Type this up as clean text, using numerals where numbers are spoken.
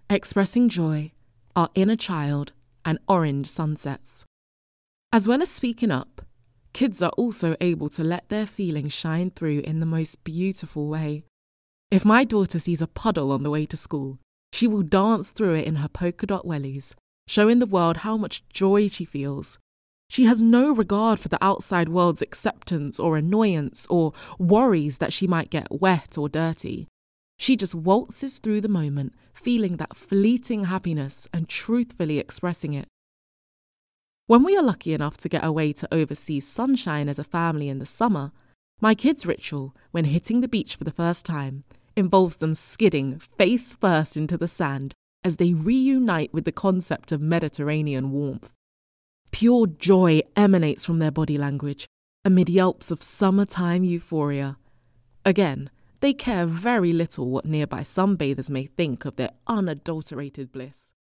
expressing joy, our inner child, and orange sunsets. As well as speaking up, kids are also able to let their feelings shine through in the most beautiful way. If my daughter sees a puddle on the way to school, she will dance through it in her polka dot wellies, showing the world how much joy she feels. She has no regard for the outside world's acceptance or annoyance or worries that she might get wet or dirty. She just waltzes through the moment, feeling that fleeting happiness and truthfully expressing it. When we are lucky enough to get away to overseas sunshine as a family in the summer, my kids' ritual, when hitting the beach for the first time, involves them skidding face first into the sand as they reunite with the concept of Mediterranean warmth. Pure joy emanates from their body language, amid yelps of summertime euphoria. Again, they care very little what nearby sunbathers may think of their unadulterated bliss.